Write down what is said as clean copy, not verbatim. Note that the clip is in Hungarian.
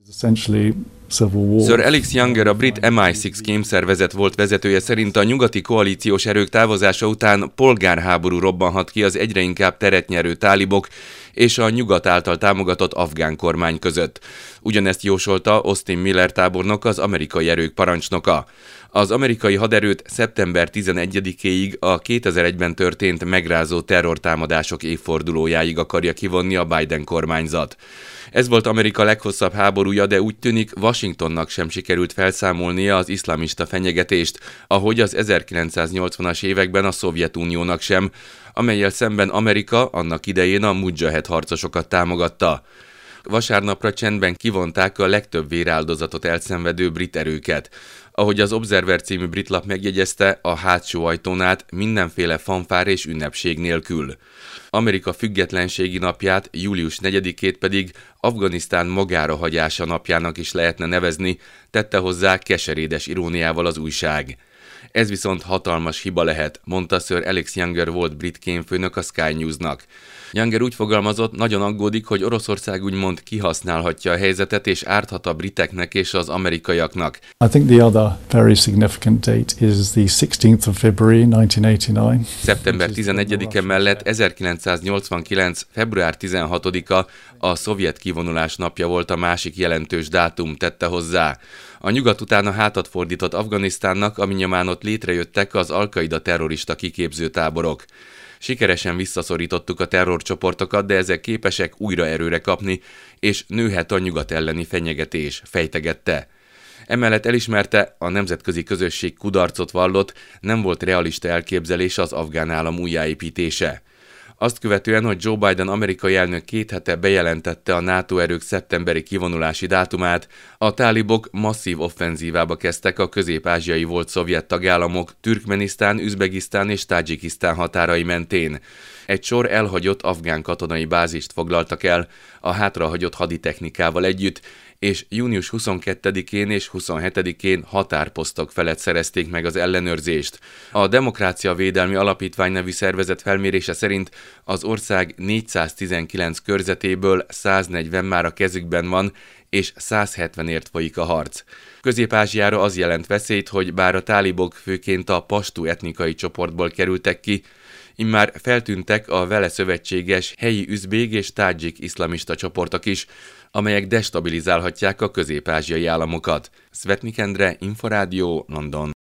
Sir Alex Younger, a brit MI6 kémszervezet volt vezetője szerint a nyugati koalíciós erők távozása után polgárháború robbanhat ki az egyre inkább teret nyerő tálibok és a nyugat által támogatott afgán kormány között. Ugyanezt jósolta Austin Miller tábornok, az amerikai erők parancsnoka. Az amerikai haderőt szeptember 11-éig a 2001-ben történt megrázó terrortámadások évfordulójáig akarja kivonni a Biden kormányzat. Ez volt Amerika leghosszabb háborúja, de úgy tűnik, Washingtonnak sem sikerült felszámolnia az iszlamista fenyegetést, ahogy az 1980-as években a Szovjetuniónak sem, amellyel szemben Amerika annak idején a Mudzsahed harcosokat támogatta. Vasárnapra csendben kivonták a legtöbb véráldozatot elszenvedő brit erőket. Ahogy az Observer című brit lap megjegyezte, a hátsó ajtón át mindenféle fanfár és ünnepség nélkül. Amerika függetlenségi napját, július 4-ét pedig Afganisztán magára hagyása napjának is lehetne nevezni, tette hozzá keserédes iróniával az újság. Ez viszont hatalmas hiba lehet, mondta Sir Alex Younger volt brit kémfőnök a Sky Newsnak. Younger úgy fogalmazott, nagyon aggódik, hogy Oroszország úgymond kihasználhatja a helyzetet és árthat a briteknek és az amerikaiaknak. I think the other very significant date is the 16th of February 1989. Szeptember 11-e mellett 1989. február 16-a a szovjet kivonulás napja volt a másik jelentős dátum, tette hozzá. A nyugat utána hátat fordított Afganisztánnak, ami nyomán ott létrejöttek az Al-Qaida terrorista kiképző táborok. Sikeresen visszaszorítottuk a terrorcsoportokat, de ezek képesek újra erőre kapni, és nőhet a nyugat elleni fenyegetés, fejtegette. Emellett elismerte, a nemzetközi közösség kudarcot vallott, nem volt realista elképzelés az afgán állam újjáépítése. Azt követően, hogy Joe Biden amerikai elnök 2 hete bejelentette a NATO erők szeptemberi kivonulási dátumát, a tálibok masszív offenzívába kezdtek a közép-ázsiai volt szovjet tagállamok, Türkmenisztán, Üzbegisztán és Tadzsikisztán határai mentén. Egy sor elhagyott afgán katonai bázist foglaltak el a hátrahagyott haditechnikával együtt, és június 22-én és 27-én határposztok felett szerezték meg az ellenőrzést. A Demokrácia Védelmi Alapítvány nevű szervezet felmérése szerint az ország 419 körzetéből 140 már a kezükben van, és 170-ért folyik a harc. Közép-Ázsiára az jelent veszélyt, hogy bár a tálibok főként a pastú etnikai csoportból kerültek ki, immár feltűntek a vele szövetséges helyi üzbég és tádzsik iszlamista csoportok is, amelyek destabilizálhatják a közép-ázsiai államokat. Szvetnik Endre, Inforádió, London.